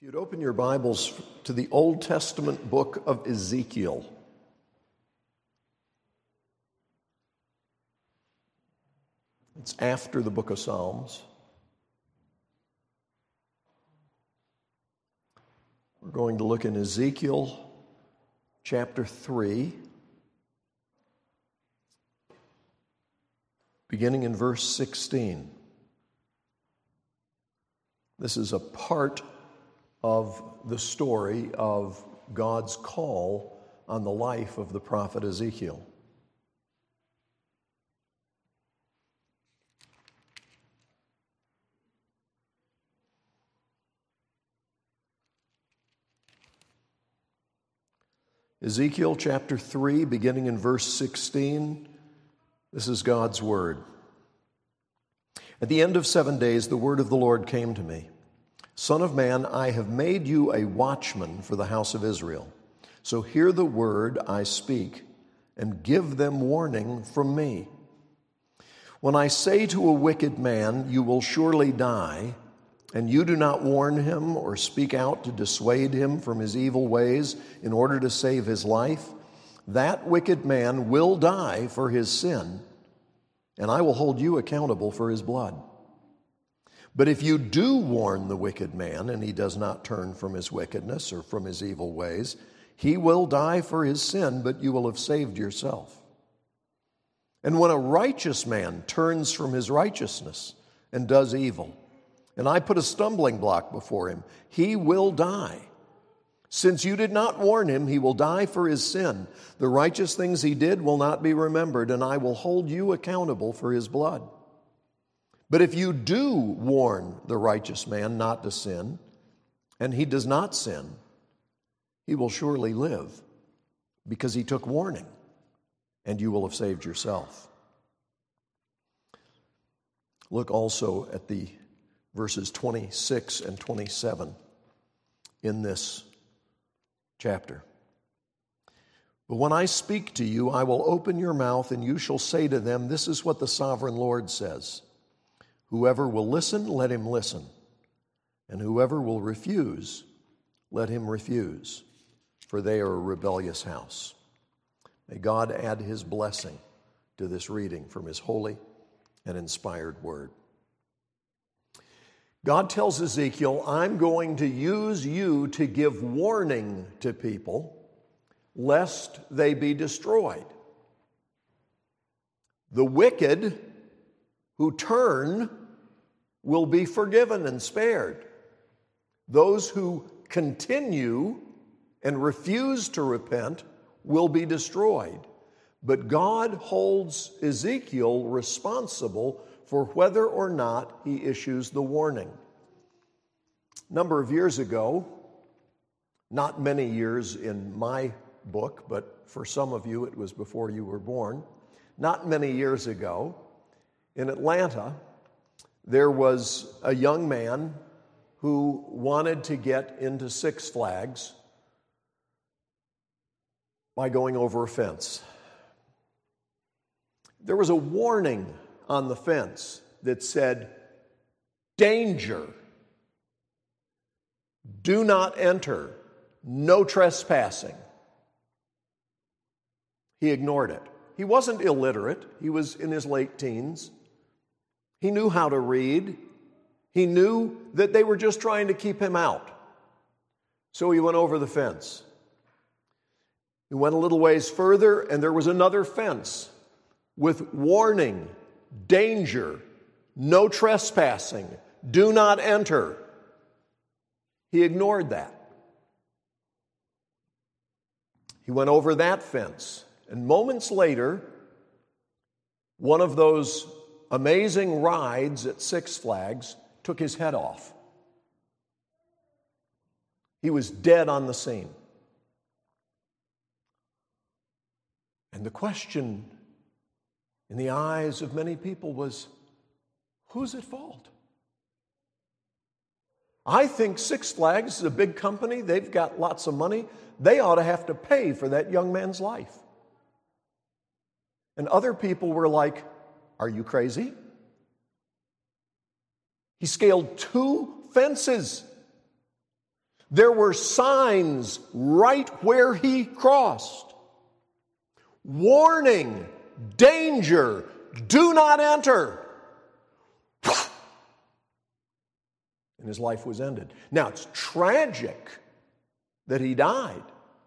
You'd open your Bibles to the Old Testament book of Ezekiel. It's after the book of Psalms. We're going to look in Ezekiel chapter 3, beginning in verse 16. This is a part of the story of God's call on the life of the prophet Ezekiel. Ezekiel chapter 3, beginning in verse 16, this is God's word. At the end of 7 days, the word of the Lord came to me. Son of man, I have made you a watchman for the house of Israel. So hear the word I speak and give them warning from me. When I say to a wicked man, you will surely die, and you do not warn him or speak out to dissuade him from his evil ways in order to save his life, that wicked man will die for his sin, and I will hold you accountable for his blood. But if you do warn the wicked man, and he does not turn from his wickedness or from his evil ways, he will die for his sin, but you will have saved yourself. And when a righteous man turns from his righteousness and does evil, and I put a stumbling block before him, he will die. Since you did not warn him, he will die for his sin. The righteous things he did will not be remembered, and I will hold you accountable for his blood. But if you do warn the righteous man not to sin, and he does not sin, he will surely live, because he took warning, and you will have saved yourself. Look also at the verses 26 and 27 in this chapter. But when I speak to you, I will open your mouth, and you shall say to them, this is what the sovereign Lord says. Whoever will listen, let him listen. And whoever will refuse, let him refuse. For they are a rebellious house. May God add his blessing to this reading from his holy and inspired word. God tells Ezekiel, I'm going to use you to give warning to people, lest they be destroyed. The wicked who turn will be forgiven and spared. Those who continue and refuse to repent will be destroyed. But God holds Ezekiel responsible for whether or not he issues the warning. A number of years ago, not many years in my book, but for some of you it was before you were born, not many years ago, in Atlanta, there was a young man who wanted to get into Six Flags by going over a fence. There was a warning on the fence that said, danger, do not enter, no trespassing. He ignored it. He wasn't illiterate. He was in his late teens. He knew how to read. He knew that they were just trying to keep him out. So he went over the fence. He went a little ways further, and there was another fence with warning, danger, no trespassing, do not enter. He ignored that. He went over that fence, and moments later, one of those amazing rides at Six Flags took his head off. He was dead on the scene. And the question in the eyes of many people was, who's at fault? I think Six Flags is a big company. They've got lots of money. They ought to have to pay for that young man's life. And other people were like, are you crazy? He scaled 2 fences. There were signs right where he crossed. Warning, danger, do not enter. And his life was ended. Now, it's tragic that he died.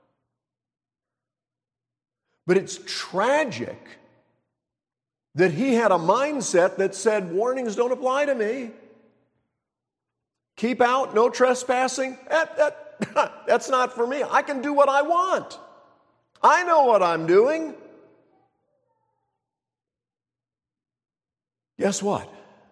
But it's tragic that he had a mindset that said, warnings don't apply to me. Keep out, no trespassing. That's not for me. I can do what I want. I know what I'm doing. Guess what?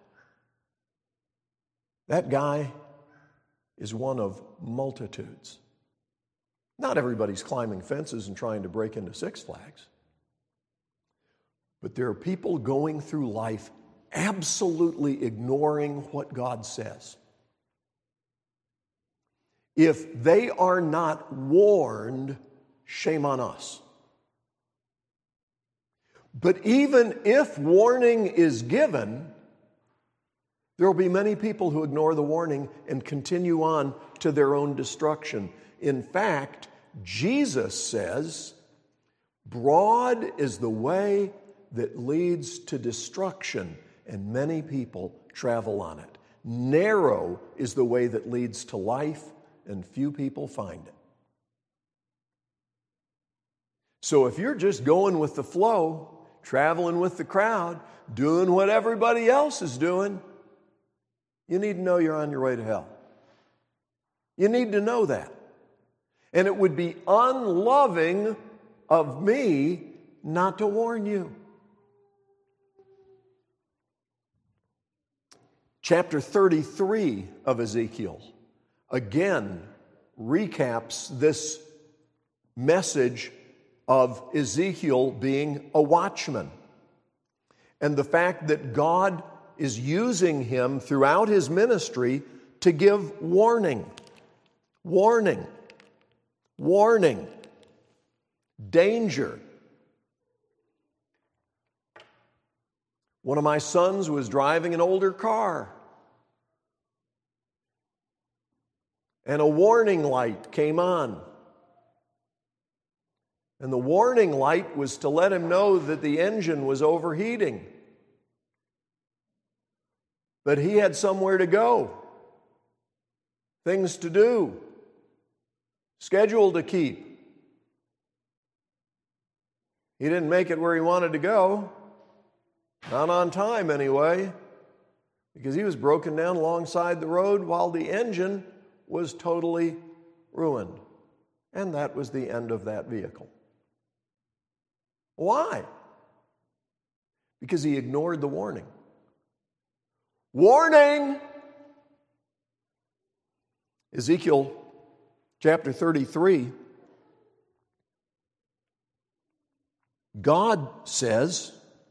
That guy is one of multitudes. Not everybody's climbing fences and trying to break into Six Flags. But there are people going through life absolutely ignoring what God says. If they are not warned, shame on us. But even if warning is given, there will be many people who ignore the warning and continue on to their own destruction. In fact, Jesus says, broad is the way that leads to destruction, and many people travel on it. Narrow is the way that leads to life, and few people find it. So if you're just going with the flow, traveling with the crowd, doing what everybody else is doing, you need to know you're on your way to hell. You need to know that. And it would be unloving of me not to warn you. Chapter 33 of Ezekiel again recaps this message of Ezekiel being a watchman and the fact that God is using him throughout his ministry to give warning, danger. One of my sons was driving an older car, and a warning light came on. And the warning light was to let him know that the engine was overheating. But he had somewhere to go, things to do, schedule to keep. He didn't make it where he wanted to go, not on time anyway, because he was broken down alongside the road while the engine was totally ruined. And that was the end of that vehicle. Why? Because he ignored the warning. Warning! Ezekiel chapter 33, God says,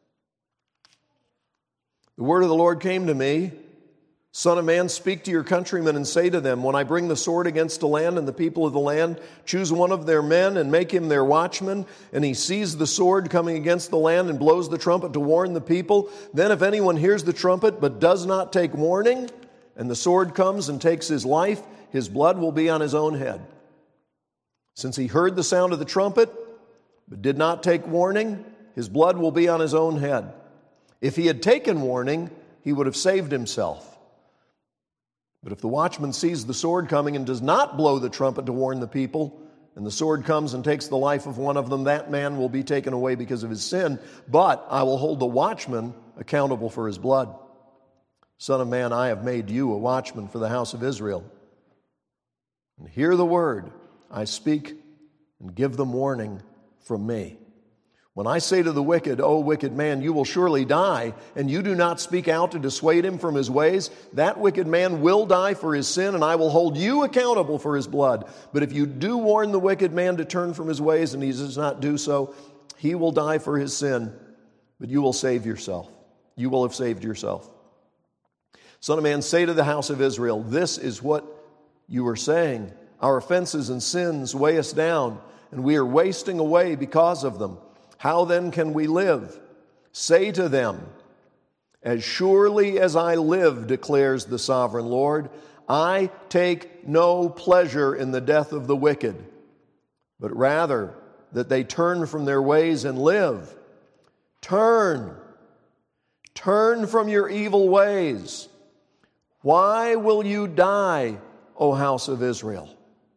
the word of the Lord came to me, Son of man, speak to your countrymen and say to them, when I bring the sword against a land and the people of the land, choose one of their men and make him their watchman, and he sees the sword coming against the land and blows the trumpet to warn the people. Then if anyone hears the trumpet but does not take warning, and the sword comes and takes his life, his blood will be on his own head. Since he heard the sound of the trumpet but did not take warning, his blood will be on his own head. If he had taken warning, he would have saved himself. But if the watchman sees the sword coming and does not blow the trumpet to warn the people, and the sword comes and takes the life of one of them, that man will be taken away because of his sin, but I will hold the watchman accountable for his blood. Son of man, I have made you a watchman for the house of Israel. And hear the word I speak and give them warning from me. When I say to the wicked, O wicked man, you will surely die, and you do not speak out to dissuade him from his ways, that wicked man will die for his sin, and I will hold you accountable for his blood. But if you do warn the wicked man to turn from his ways, and he does not do so, he will die for his sin, but you will save yourself. You will have saved yourself. Son of man, say to the house of Israel, this is what you are saying. Our offenses and sins weigh us down, and we are wasting away because of them. How then can we live? Say to them, as surely as I live, declares the sovereign Lord, I take no pleasure in the death of the wicked, but rather that they turn from their ways and live. Turn from your evil ways. Why will you die, O house of Israel?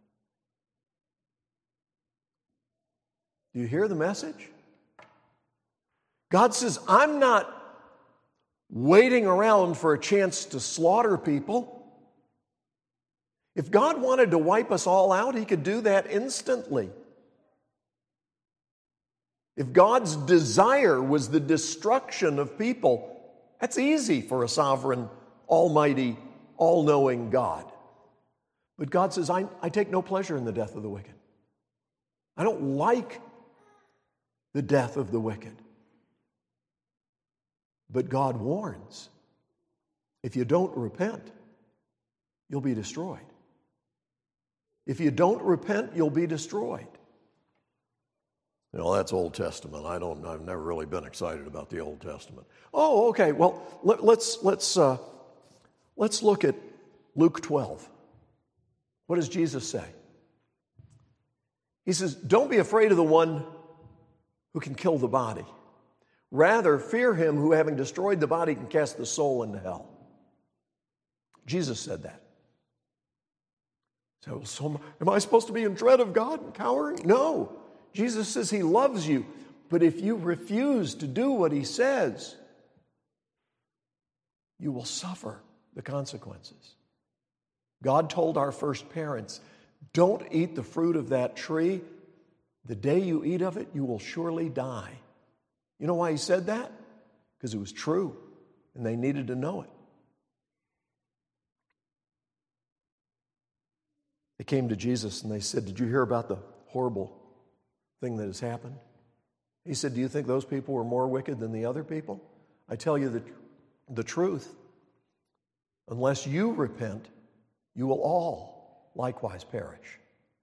Do you hear the message? God says, I'm not waiting around for a chance to slaughter people. If God wanted to wipe us all out, He could do that instantly. If God's desire was the destruction of people, that's easy for a sovereign, almighty, all-knowing God. But God says, I take no pleasure in the death of the wicked. I don't like the death of the wicked. But God warns, if you don't repent, you'll be destroyed. If you don't repent, you'll be destroyed. You know, that's Old Testament. I've never really been excited about the Old Testament. Oh, okay. Well, let's look at Luke 12. What does Jesus say? He says, don't be afraid of the one who can kill the body. Rather, fear him who, having destroyed the body, can cast the soul into hell. Jesus said that. So am I supposed to be in dread of God and cowering? No. Jesus says He loves you, but if you refuse to do what He says, you will suffer the consequences. God told our first parents, don't eat the fruit of that tree. The day you eat of it, you will surely die. You know why He said that? Because it was true, and they needed to know it. They came to Jesus and they said, did you hear about the horrible thing that has happened? He said, do you think those people were more wicked than the other people? I tell you the truth. Unless you repent, you will all likewise perish.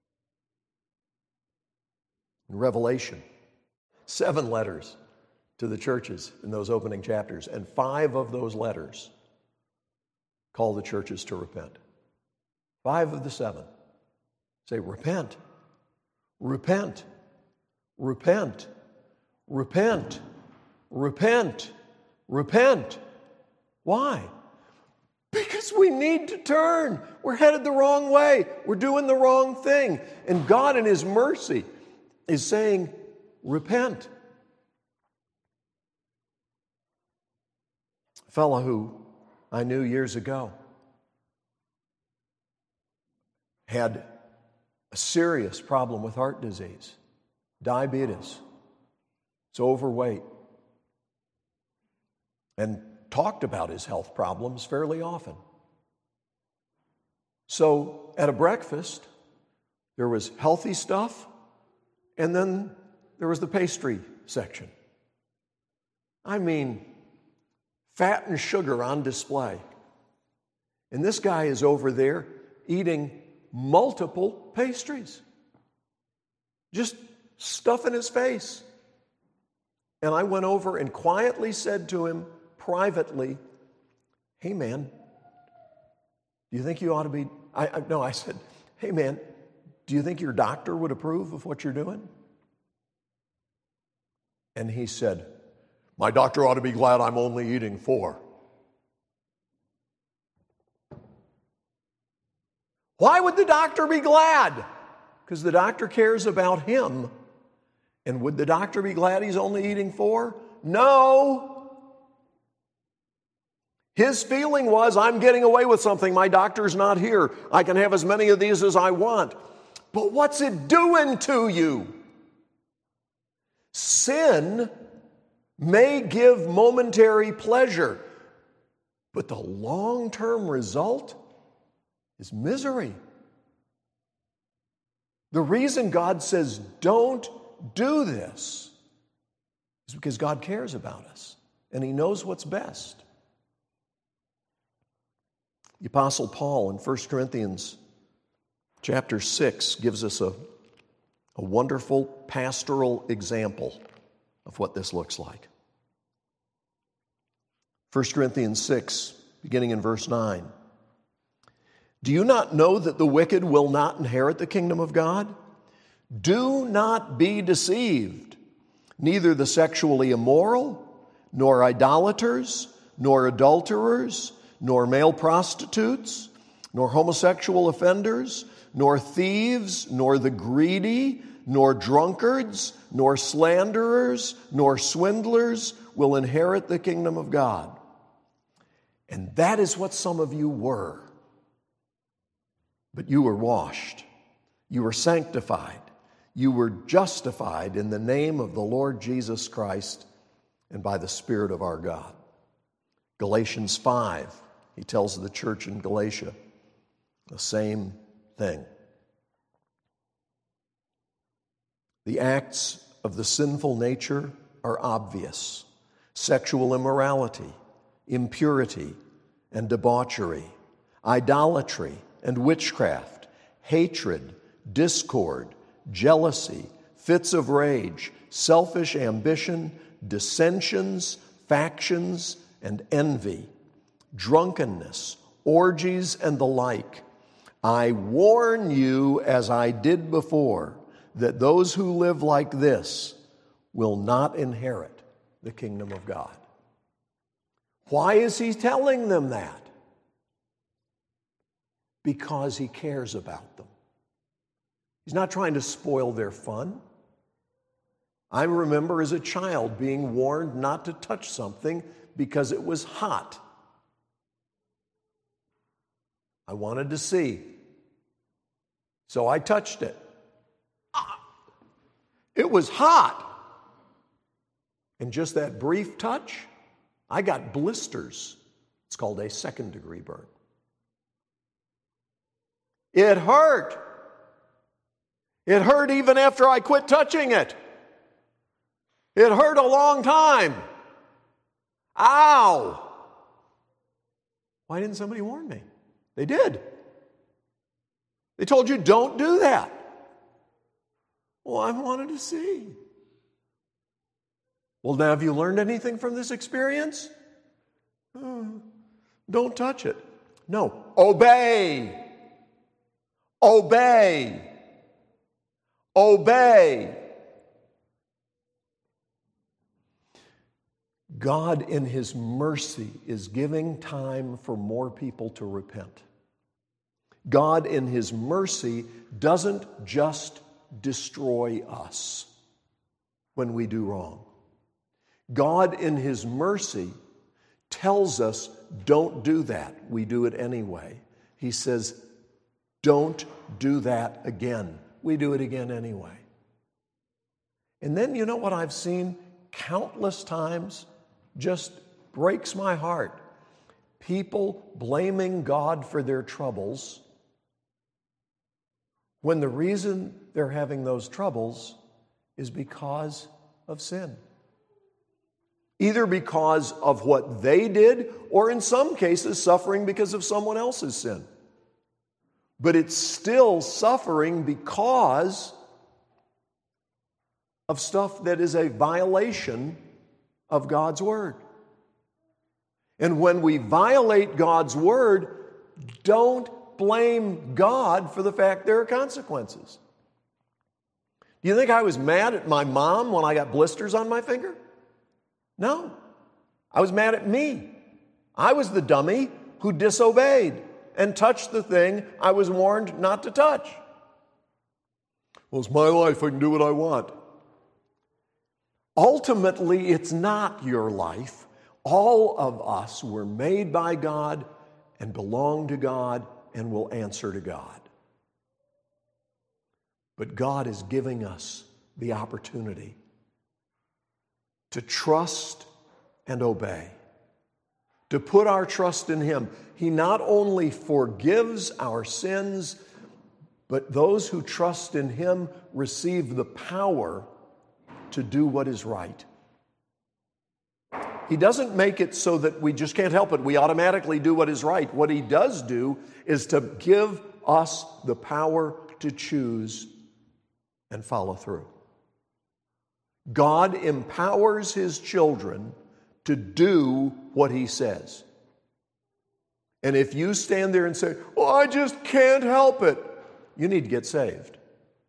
In Revelation, 7 letters to the churches in those opening chapters, and 5 of those letters call the churches to repent. 5 of the 7 say, repent, repent, repent, repent, repent, repent. Why? Because we need to turn. We're headed the wrong way. We're doing the wrong thing. And God in His mercy is saying, repent. A fellow who I knew years ago had a serious problem with heart disease, diabetes, so overweight, and talked about his health problems fairly often. So at a breakfast, there was healthy stuff, and then there was the pastry section. I mean, fat and sugar on display. And this guy is over there eating multiple pastries, just stuff in his face. And I went over and quietly said to him privately, hey man, do you think you ought to be, I said, hey man, do you think your doctor would approve of what you're doing? And he said, my doctor ought to be glad I'm only eating 4. Why would the doctor be glad? Because the doctor cares about him. And would the doctor be glad he's only eating 4? No. His feeling was, I'm getting away with something. My doctor's not here. I can have as many of these as I want. But what's it doing to you? Sin may give momentary pleasure, but the long-term result is misery. The reason God says don't do this is because God cares about us and He knows what's best. The Apostle Paul in 1 Corinthians chapter 6 gives us a wonderful pastoral example of what this looks like. 1 Corinthians 6, beginning in verse 9. Do you not know that the wicked will not inherit the kingdom of God? Do not be deceived. Neither the sexually immoral, nor idolaters, nor adulterers, nor male prostitutes, nor homosexual offenders, nor thieves, nor the greedy, nor drunkards, nor slanderers, nor swindlers will inherit the kingdom of God. And that is what some of you were. But you were washed, you were sanctified, you were justified in the name of the Lord Jesus Christ and by the Spirit of our God. Galatians 5, he tells the church in Galatia the same thing. The acts of the sinful nature are obvious: sexual immorality, impurity and debauchery, idolatry and witchcraft, hatred, discord, jealousy, fits of rage, selfish ambition, dissensions, factions, and envy, drunkenness, orgies, and the like. I warn you, as I did before, that those who live like this will not inherit the kingdom of God. Why is he telling them that? Because he cares about them. He's not trying to spoil their fun. I remember as a child being warned not to touch something because it was hot. I wanted to see, so I touched it. It was hot. And just that brief touch, I got blisters. It's called a second-degree burn. It hurt. It hurt even after I quit touching it. It hurt a long time. Ow! Why didn't somebody warn me? They did. They told you, don't do that. Well, I wanted to see. Well, now have you learned anything from this experience? Don't touch it. No, obey. Obey. Obey. God in His mercy is giving time for more people to repent. God in His mercy doesn't just destroy us when we do wrong. God in His mercy tells us, don't do that. We do it anyway. He says, don't do that again. We do it again anyway. And then you know what I've seen countless times? Just breaks my heart. People blaming God for their troubles when the reason they're having those troubles is because of sin. Either because of what they did, or in some cases, suffering because of someone else's sin. But it's still suffering because of stuff that is a violation of God's Word. And when we violate God's Word, don't blame God for the fact there are consequences. Do you think I was mad at my mom when I got blisters on my finger? No. I was mad at me. I was the dummy who disobeyed and touched the thing I was warned not to touch. Well, it's my life. I can do what I want. Ultimately, it's not your life. All of us were made by God and belong to God and will answer to God. But God is giving us the opportunity to trust and obey, to put our trust in Him. He not only forgives our sins, but those who trust in Him receive the power to do what is right. He doesn't make it so that we just can't help it. We automatically do what is right. What He does do is to give us the power to choose and follow through. God empowers His children to do what He says. And if you stand there and say, well, I just can't help it, you need to get saved.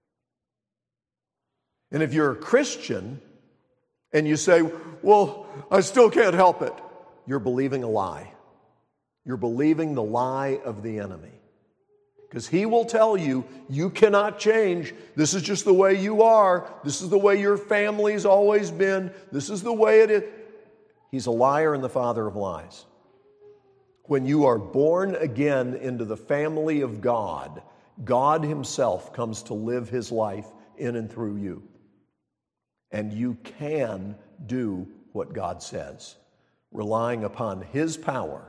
And if you're a Christian and you say, well, I still can't help it, you're believing a lie. You're believing the lie of the enemy. Because he will tell you, you cannot change. This is just the way you are. This is the way your family's always been. This is the way it is. He's a liar and the father of lies. When you are born again into the family of God, God himself comes to live his life in and through you. And you can do what God says, relying upon his power.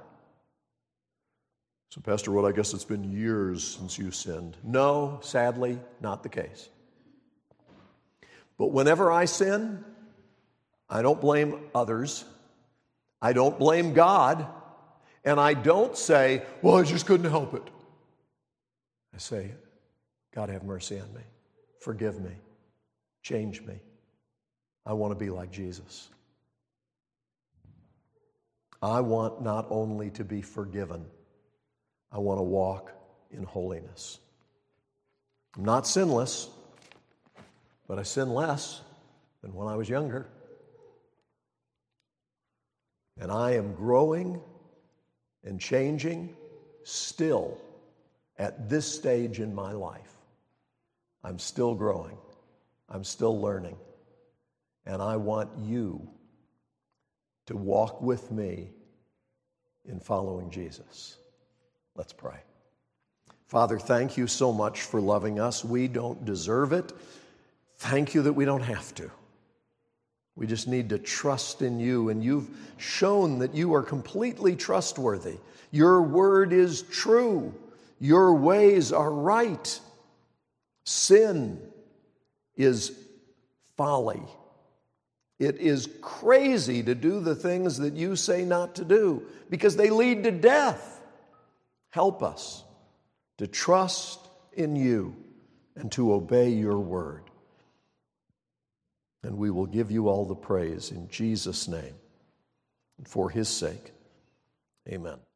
So, Pastor Wood, I guess it's been years since you sinned. No, sadly, not the case. But whenever I sin, I don't blame others. I don't blame God. And I don't say, well, I just couldn't help it. I say, God, have mercy on me. Forgive me. Change me. I want to be like Jesus. I want not only to be forgiven, I want to walk in holiness. I'm not sinless, but I sin less than when I was younger. And I am growing and changing still at this stage in my life. I'm still growing. I'm still learning. And I want you to walk with me in following Jesus. Let's pray. Father, thank you so much for loving us. We don't deserve it. Thank you that we don't have to. We just need to trust in you, and you've shown that you are completely trustworthy. Your word is true. Your ways are right. Sin is folly. It is crazy to do the things that you say not to do because they lead to death. Help us to trust in you and to obey your word. And we will give you all the praise in Jesus' name and for his sake. Amen.